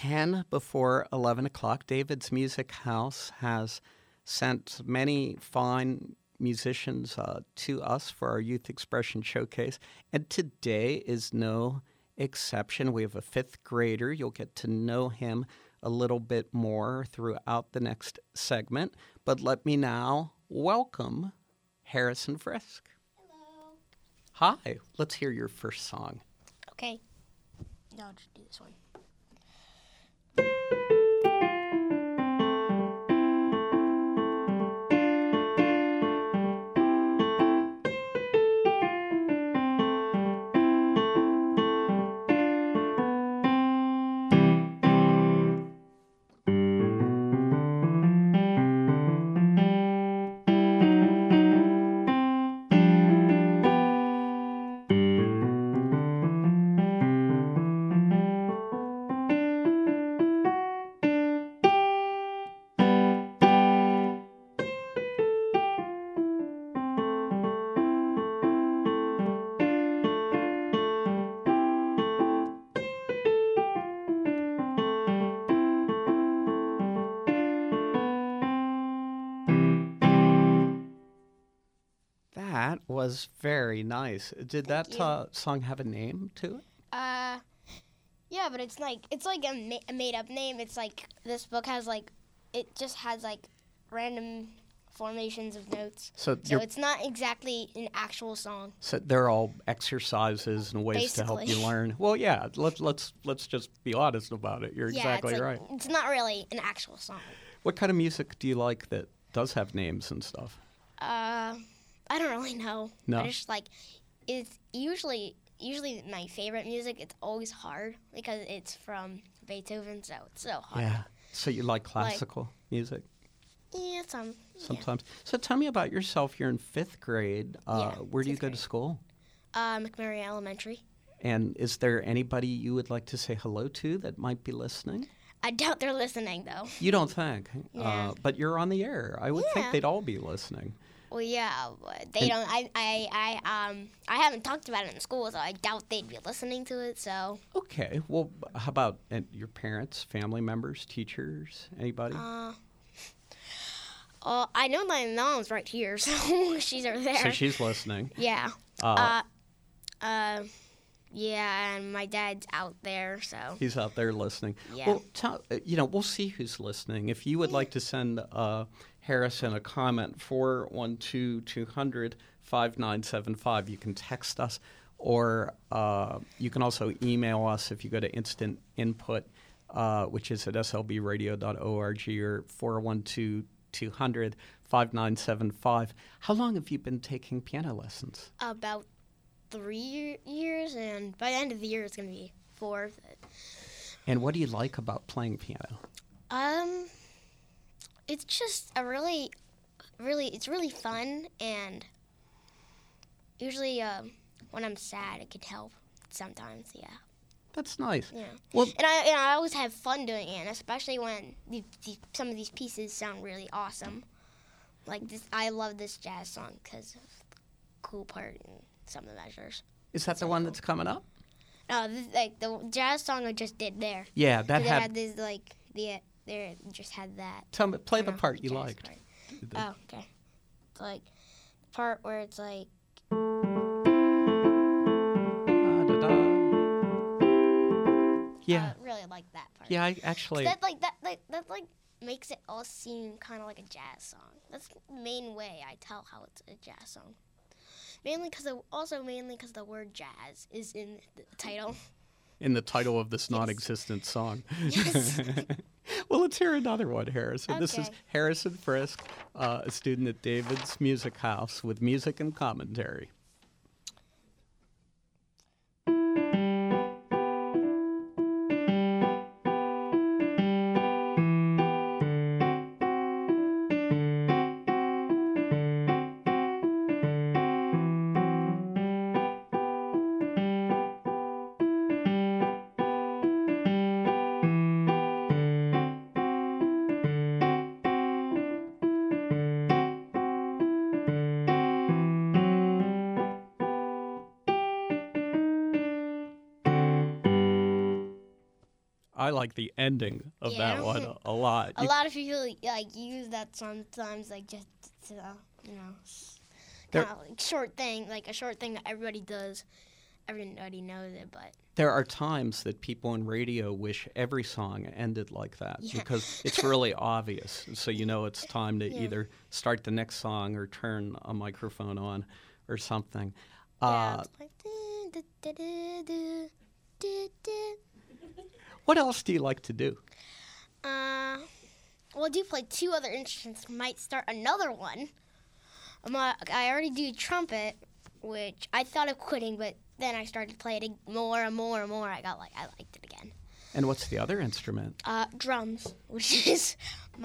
10 before 11 o'clock. David's Music House has sent many fine musicians to us for our Youth Expression Showcase, and today is no exception. We have a fifth grader. You'll get to know him a little bit more throughout the next segment, but let me now welcome Harrison Frisk. Hello. Hi, let's hear your first song. Okay. No, I'll just do this one. That was very nice. Did Thank that you. song have a name to it? Yeah, but it's like a made up name. It's like this book has it just has random formations of notes. So So it's not exactly an actual song. So they're all exercises and ways to help you Basically. learn. Well, yeah, let's just be honest about it. You're exactly it's right. It's not really an actual song. What kind of music do you like that does have names and stuff? I don't really know. No? I just it's usually my favorite music. It's always hard because it's from Beethoven, so it's so hard. Yeah. So you like classical music Yeah, sometimes. So tell me about yourself. You're in fifth grade. Where do you fifth go to grade. school? McMurray Elementary. And is there anybody you would like to say hello to that might be listening? I doubt they're listening though. You don't think? Yeah. But you're on the air. I would think Yeah. they'd all be listening. Well, yeah, but they And- don't. I haven't talked about it in school, so I doubt they'd be listening to it. So, Okay. Well, how about your parents, family members, teachers, anybody? I know my mom's right here, so she's over there. So she's listening. Yeah. Uh, Yeah, and my dad's out there, so. He's out there listening. Yeah. Well, we'll see who's listening. If you would like to send Harrison a comment, 412-200-5975, you can text us, or you can also email us if you go to Instant Input, which is at slbradio.org, or 412-200-5975. How long have you been taking piano lessons? About 3 years, and by the end of the year, it's gonna be 4. And what do you like about playing piano? It's just it's really fun, and usually when I'm sad, it could help sometimes. Yeah. That's nice. Yeah. Well, And I always have fun doing it, and especially when some of these pieces sound really awesome. Like this, I love this jazz song because of the cool part in some of the measures. is that the one that's coming up? No, this, the jazz song I just did there. Yeah, that They had. had this there just had that. Tell me, play the know, part you jazz liked. part. Oh, okay. It's like the part where it's like. Da-da-da. Yeah, I really like that part. yeah. I actually. That makes it all seem kind of like a jazz song. That's the main way I tell how it's a jazz song. Mainly because the word jazz is in the title. In the title of this non-existent song. Yes. Well, let's hear another one, Harrison. This is Okay. Harrison Frisk, a student at David's Music House with music and commentary. I like the ending of Yeah. that one a lot. A lot of people like use that sometimes, like just to, There- kind of like short thing, like a short thing that everybody does. Everybody knows it, but There are times that people in radio wish every song ended like that Yeah. because it's really obvious. So you know it's time to Yeah. either start the next song or turn a microphone on or something. yeah, it's like. Du-du-du-du-du-du. What else do you like to do? Well, I do play 2 other instruments. Might start another one. I already do trumpet, which I thought of quitting, but then I started playing it more and more and more. I liked it again. And what's the other instrument? Drums, which is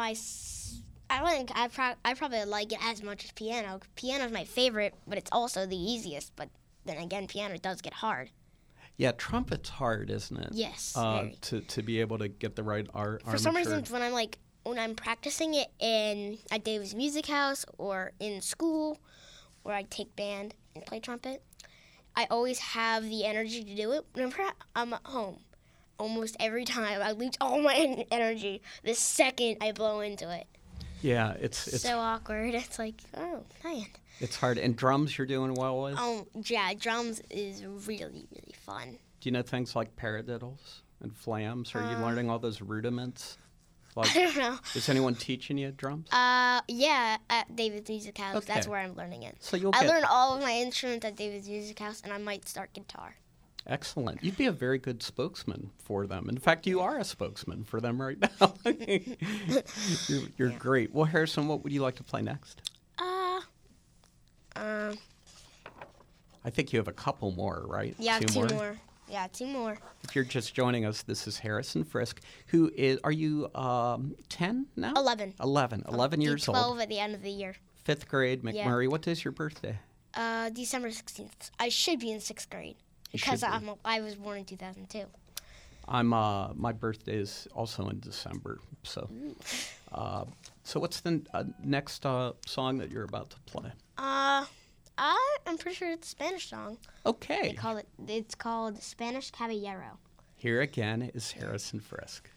I probably like it as much as piano. Piano's my favorite, but it's also the easiest. But then again, piano does get hard. Yeah, trumpet's hard, isn't it? Yes, very. To be able to get the right armature. For some reason, when I'm practicing it at David's Music House or in school, where I take band and play trumpet, I always have the energy to do it. Whenever I'm at home, almost every time I lose all my energy the second I blow into it. Yeah, it's So awkward. It's like, oh man. it's hard. And drums you're doing well with? Yeah, drums is really, really fun. Do you know things like paradiddles and flams? Are you learning all those rudiments? Like, I don't know. is anyone teaching you drums? Yeah, at David's Music House. That's Okay. where I'm learning it. So you'll I get learned all of my instruments at David's Music House, and I might start guitar. excellent. You'd be a very good spokesman for them. In fact, you are a spokesman for them right now. You're great. Well, Harrison, what would you like to play next? I think you have a couple more, right? Yeah, two more. Yeah, 2 more. If you're just joining us, this is Harrison Frisk, who is, are you 10 now? 11. 11 years 12 old. at the end of the year. 5th grade, Yeah. McMurray. What is your birthday? December 16th. I should be in 6th grade You because should be. I was born in 2002. My birthday is also in December. So, so what's the next song that you're about to play? I'm pretty sure it's a Spanish song. Okay. It's called Spanish Caballero. Here again is Harrison Frisk.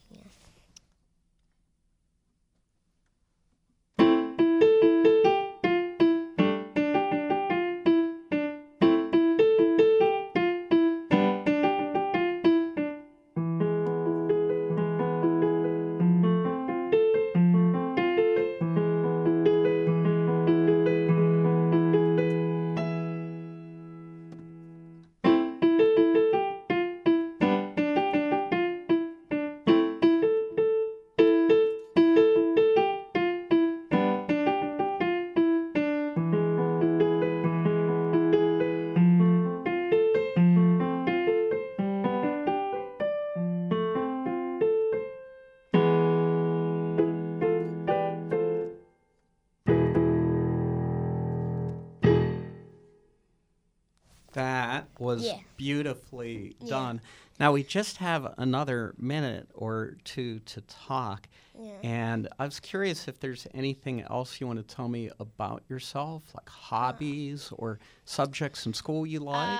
That was beautifully done. Now, we just have another minute or two to talk. Yeah. And I was curious if there's anything else you want to tell me about yourself, like hobbies or subjects in school you like.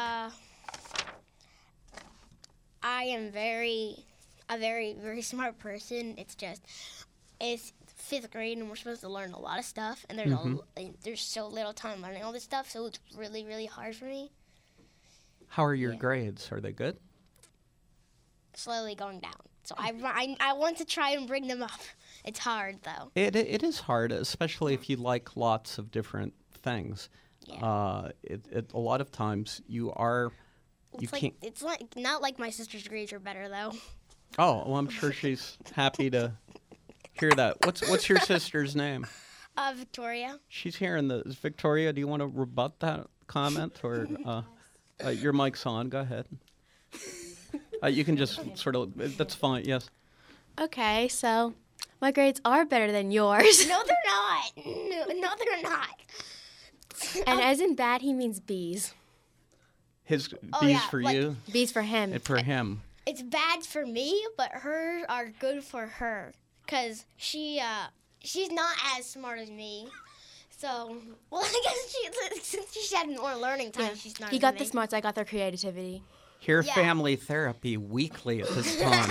I am a very, very smart person. It's 5th grade, and we're supposed to learn a lot of stuff, and there's so little time learning all this stuff, so it's really, really hard for me. How are your grades? Are they good? Slowly going down. So I want to try and bring them up. It's hard, though. It is hard, especially if you like lots of different things. Yeah. A lot of times you are. It's not like my sister's grades are better, though. Oh, well, I'm sure she's happy to hear that. What's your sister's name? Victoria. She's here in the Victoria. Do you want to rebut that comment, or your mic's on? Go ahead. You can just sort of. That's fine. Yes. Okay, so my grades are better than yours. No, they're not. No, they're not. And as in bad, he means B's. His B's for like- you B's for him. and for him. It's bad for me, but hers are good for her, cause she's not as smart as me. So, well, I guess since she had more learning time, she's not. He got the smarts, I got the creativity. Here, Yeah. family therapy weekly at this time.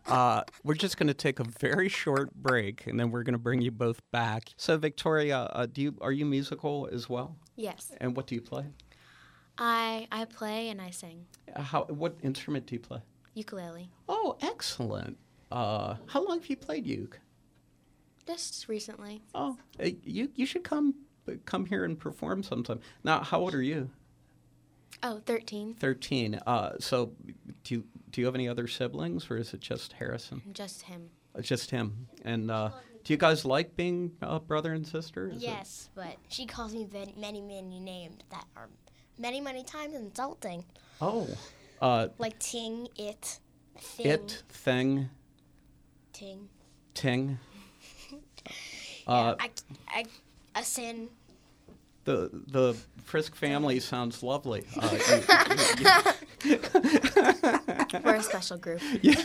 We're just going to take a very short break, and then we're going to bring you both back. So, Victoria, are you musical as well? Yes. And what do you play? I play and I sing. What instrument do you play? Ukulele. Oh, excellent. How long have you played uke? Just recently. Oh, you should come here and perform sometime. Now, how old are you? Oh, 13. 13. So, do you have any other siblings, or is it just Harrison? Just him. Just him. And do you guys like being brother and sister? Yes, but she calls me many, many names that are many, many times insulting. Oh. Like ting, it, thing. It, thing, Ting. ting. Yeah, a sin. The Frisk family sounds lovely. We're a special group.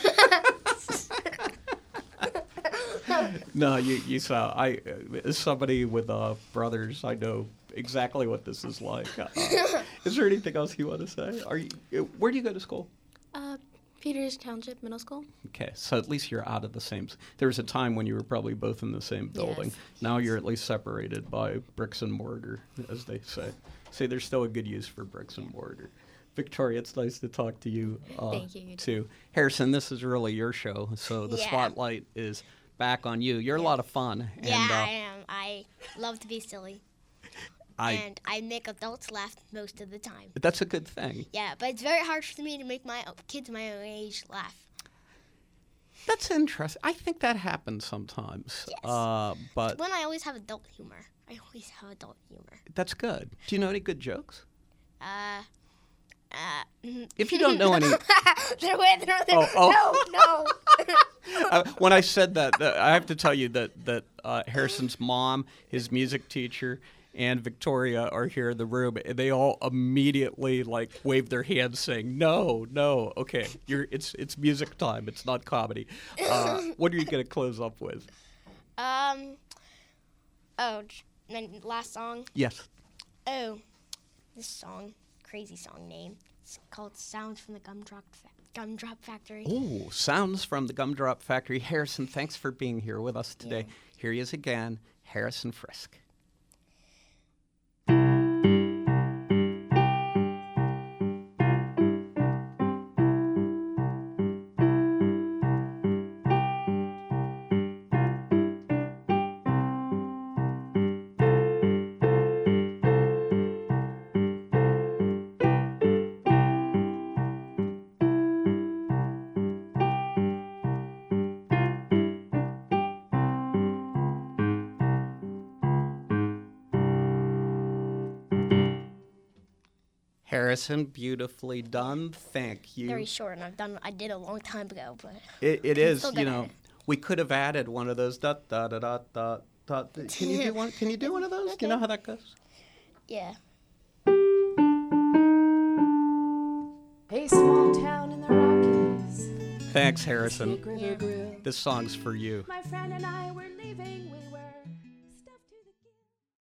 No, you saw. As somebody with brothers, I know exactly what this is like. Is there anything else you want to say? Where do you go to school? Peters Township Middle School. Okay, so at least you're out of the same. There was a time when you were probably both in the same building. Yes. Now you're at least separated by bricks and mortar, as they say. See, there's still a good use for bricks and mortar. Victoria, it's nice to talk to you. Thank you. Too. Harrison, this is really your show, so the spotlight is back on you. You're a lot of fun. Yeah, and, I am. I love to be silly. And I make adults laugh most of the time. That's a good thing. Yeah, but it's very hard for me to make my kids my own age laugh. That's interesting. I think that happens sometimes. Yes. But When I always have adult humor. I always have adult humor. that's good. Do you know any good jokes? Mm-hmm. If you don't know any... No. When I said that, I have to tell you that Harrison's mom, his music teacher, and Victoria are here in the room, and they all immediately wave their hands, saying, "No, okay, it's music time. It's not comedy." What are you going to close up with? My last song. Yes. Oh, this song, crazy song name. It's called "Sounds from the Gumdrop Factory." Oh, Sounds from the Gumdrop Factory. Harrison, thanks for being here with us today. Yeah. Here he is again, Harrison Frisk. Harrison, beautifully done. Thank you. Very short, and I did a long time ago, but It is, still good at it. we could have added one of those dot dot dot dot dot. Dot. Can you do one? Can you do one of those? Do you know how that goes? yeah. A small town in the Rockies. Thanks, Harrison. Snake River Grill. This song's for you. My friend and I were leaving. We were